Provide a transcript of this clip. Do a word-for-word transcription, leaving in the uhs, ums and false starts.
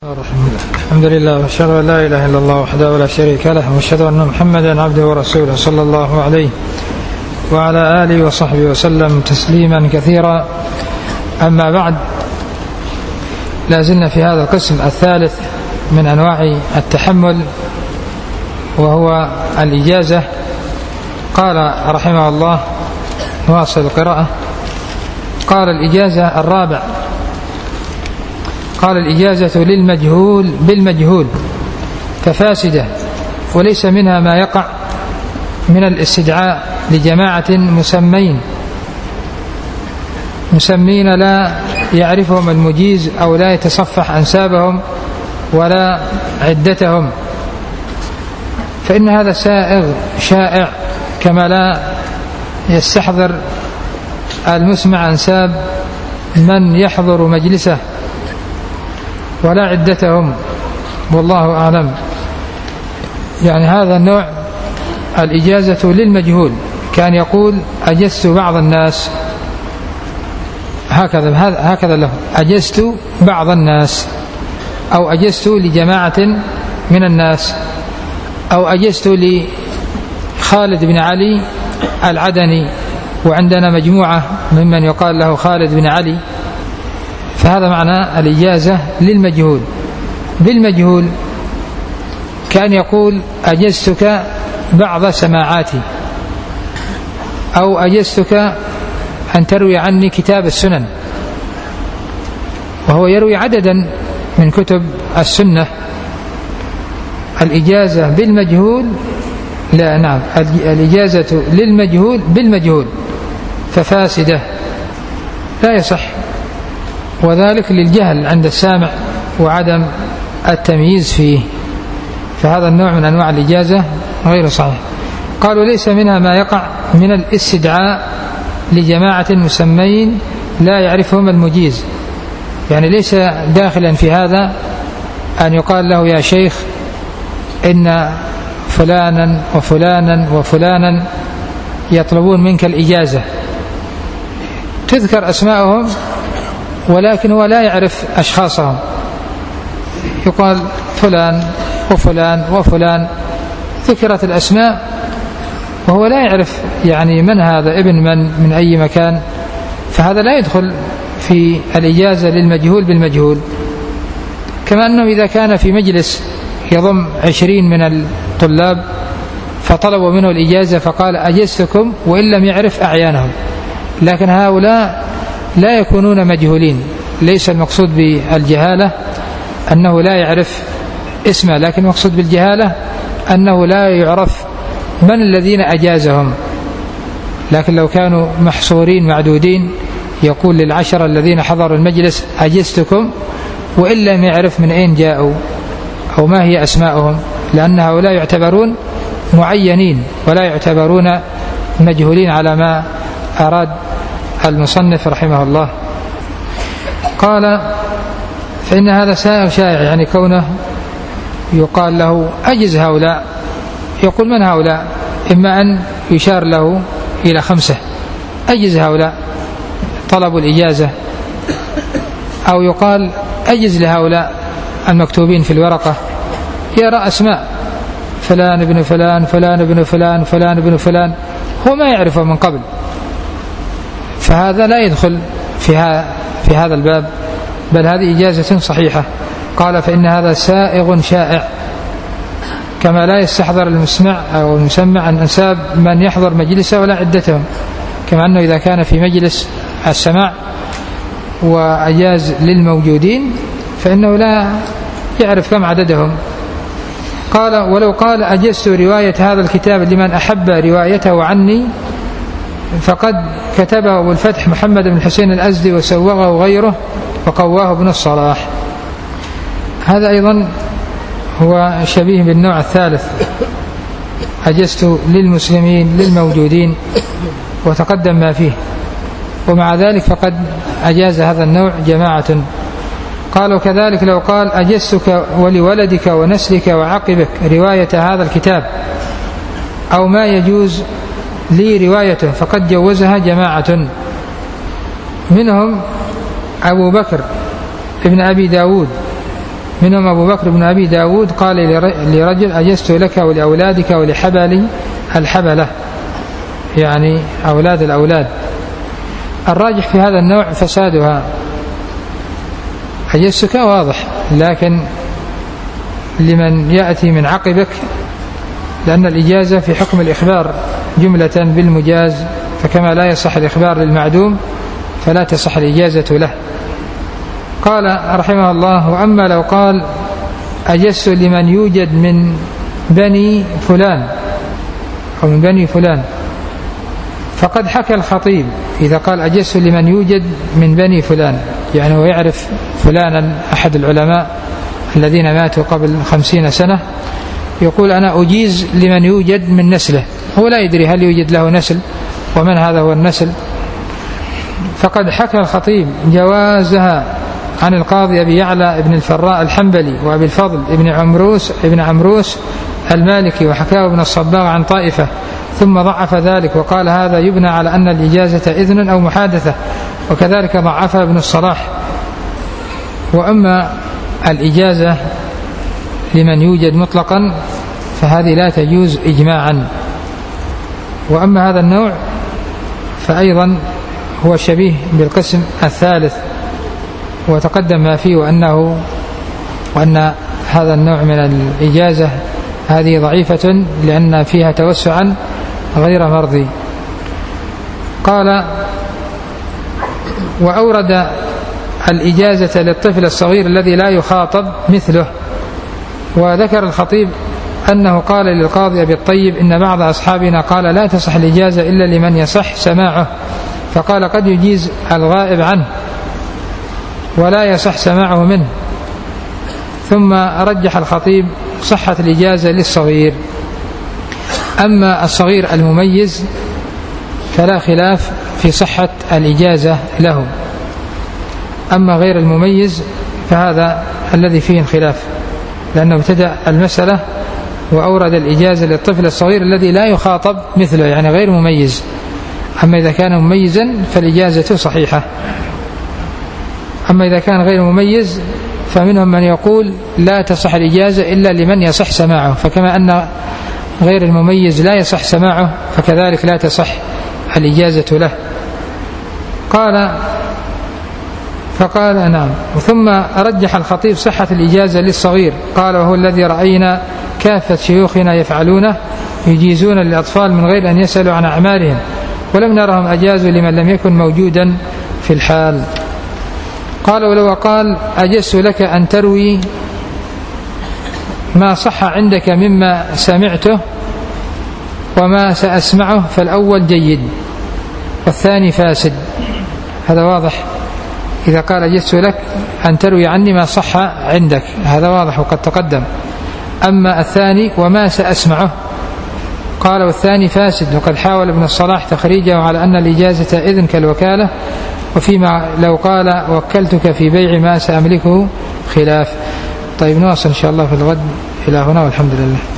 الحمد لله وأشهد أن لا إله إلا الله وحده لا شريك له وأشهد أن محمدا عبده ورسوله صلى الله عليه وعلى آله وصحبه وسلم تسليما كثيرا. أما بعد، لازلنا في هذا القسم الثالث من أنواع التحمل وهو الإجازة. قال رحمه الله، نواصل القراءة. قال الإجازة الرابع، قال الإجازة للمجهول بالمجهول ففاسدة، وليس منها ما يقع من الاستدعاء لجماعة مسمين مسمين لا يعرفهم المجيز أو لا يتصفح أنسابهم ولا عدتهم، فإن هذا سائغ شائع، كما لا يستحضر المسمع أنساب من يحضر مجلسه ولا عدتهم، والله أعلم. يعني هذا النوع الإجازة للمجهول، كان يقول أجزت بعض الناس، هكذا هكذا له، أجزت بعض الناس، أو أجزت لجماعة من الناس، أو أجزت لخالد بن علي العدني، وعندنا مجموعة ممن يقال له خالد بن علي، فهذا معنى الإجازة للمجهول. بالمجهول كان يقول أجزتك بعض سماعاتي، أو أجزتك أن تروي عني كتاب السنن، وهو يروي عددا من كتب السنة. الإجازة بالمجهول لا نعم الإجازة للمجهول بالمجهول ففاسدة، لا يصح، وذلك للجهل عند السامع وعدم التمييز فيه، فهذا النوع من أنواع الإجازة غير صحيح. قالوا ليس منها ما يقع من الاستدعاء لجماعة مسمين لا يعرفهم المجيز، يعني ليس داخلا في هذا أن يقال له يا شيخ إن فلانا وفلانا وفلانا يطلبون منك الإجازة، تذكر أسماءهم ولكن هو لا يعرف أشخاصهم، يقال فلان وفلان وفلان، ذكرت الأسماء وهو لا يعرف يعني من هذا، ابن من من أي مكان، فهذا لا يدخل في الإجازة للمجهول بالمجهول. كما أنه إذا كان في مجلس يضم عشرين من الطلاب فطلبوا منه الإجازة فقال أجزتكم، وإن لم يعرف أعيانهم، لكن هؤلاء لا يكونون مجهولين، ليس المقصود بالجهالة أنه لا يعرف اسمه، لكن المقصود بالجهالة أنه لا يعرف من الذين أجازهم. لكن لو كانوا محصورين معدودين يقول للعشرة الذين حضروا المجلس أجزتكم، وإن لم يعرف من أين جاءوا أو ما هي أسماءهم، لأن هؤلاء يعتبرون معينين ولا يعتبرون مجهولين على ما أراد المصنف رحمه الله. قال فإن هذا سائغ شائع، يعني كونه يقال له أجز هؤلاء، يقول من هؤلاء، إما أن يشار له إلى خمسة أجز هؤلاء طلبوا الإجازة، أو يقال أجز لهؤلاء المكتوبين في الورقة، يرى أسماء فلان ابن فلان فلان ابن فلان فلان ابن فلان، هو ما يعرفه من قبل، فهذا لا يدخل في في هذا الباب، بل هذه إجازة صحيحة. قال فإن هذا سائغ شائع، كما لا يستحضر المسمع أو المسمع عن أنساب من يحضر مجلسه ولا عدتهم، كما أنه إذا كان في مجلس السماع وأجاز للموجودين فإنه لا يعرف كم عددهم. قال ولو قال أجزت رواية هذا الكتاب لمن أحب روايته عني فقد كتبه أبو الفتح محمد بن الحسين الأزدي وسوغه غيره وقواه ابن الصلاح. هذا أيضا هو شبيه بالنوع الثالث، أجزت للمسلمين للموجودين وتقدم ما فيه، ومع ذلك فقد أجاز هذا النوع جماعة. قالوا كذلك لو قال أجزتك ولولدك ونسلك وعقبك رواية هذا الكتاب أو ما يجوز لي روايته فقد جوزها جماعة، منهم أبو بكر ابن أبي داود منهم أبو بكر بن أبي داود قال لرجل أجزت لك ولأولادك ولحبلي الحبلة، يعني أولاد الأولاد. الراجح في هذا النوع فسادها، أجزتك واضح، لكن لمن يأتي من عقبك، لأن الإجازة في حكم الإخبار جملة بالمجاز، فكما لا يصح الإخبار للمعدوم فلا تصح الإجازة له. قال رحمه الله: وأما لو قال أجزت لمن يوجد من بني فلان أو من بني فلان، فقد حكى الخطيب إذا قال أجزت لمن يوجد من بني فلان، يعني هو يعرف فلانا أحد العلماء الذين ماتوا قبل خمسين سنة، يقول أنا أجيز لمن يوجد من نسله، هو لا يدري هل يوجد له نسل ومن هذا هو النسل. فقد حكى الخطيب جوازها عن القاضي أبي يعلى ابن الفراء الحنبلي وأبي الفضل ابن عمروس ابن عمروس المالكي، وحكاه ابن الصباغ عن طائفة، ثم ضعف ذلك وقال هذا يبنى على أن الإجازة إذن أو محادثة، وكذلك ضعفها ابن الصلاح. وأما الإجازة لمن يوجد مطلقا فهذه لا تجوز إجماعا. وأما هذا النوع فأيضا هو شبيه بالقسم الثالث، وتقدم ما فيه، وأنه وأن هذا النوع من الإجازة هذه ضعيفة لأن فيها توسعا غير مرضي. قال: وأورد الإجازة للطفل الصغير الذي لا يخاطب مثله. وذكر الخطيب أنه قال للقاضي أبي الطيب: إن بعض أصحابنا قال لا تصح الإجازة إلا لمن يصح سماعه، فقال قد يجيز الغائب عنه ولا يصح سماعه منه. ثم رجح الخطيب صحة الإجازة للصغير. أما الصغير المميز فلا خلاف في صحة الإجازة له، أما غير المميز فهذا الذي فيه الخلاف، لأنه ابتدأ المسألة وأورد الإجازة للطفل الصغير الذي لا يخاطب مثله، يعني غير مميز. أما إذا كان مميزا فالإجازة صحيحة، أما إذا كان غير مميز فمنهم من يقول لا تصح الإجازة إلا لمن يصح سماعه، فكما أن غير المميز لا يصح سماعه فكذلك لا تصح الإجازة له. قال فقال نعم. ثم رجح الخطيب صحة الإجازة للصغير، قال: وهو الذي رأينا كافة شيوخنا يفعلونه، يجيزون للأطفال من غير أن يسألوا عن أعمالهم، ولم نرهم أجازوا لمن لم يكن موجودا في الحال. قال: ولو قال أجزت لك أن تروي ما صح عندك مما سمعته وما سأسمعه، فالأول جيد والثاني فاسد. هذا واضح. إذا قال أجزت لك أن تروي عني ما صح عندك، هذا واضح وقد تقدم. أما الثاني وما سأسمعه، قال: والثاني فاسد. وقد حاول ابن الصلاح تخريجه على أن الإجازة إذن كالوكالة، وفيما لو قال وكلتك في بيع ما سأملكه خلاف. طيب، نواصل إن شاء الله في الغد. إلى هنا والحمد لله.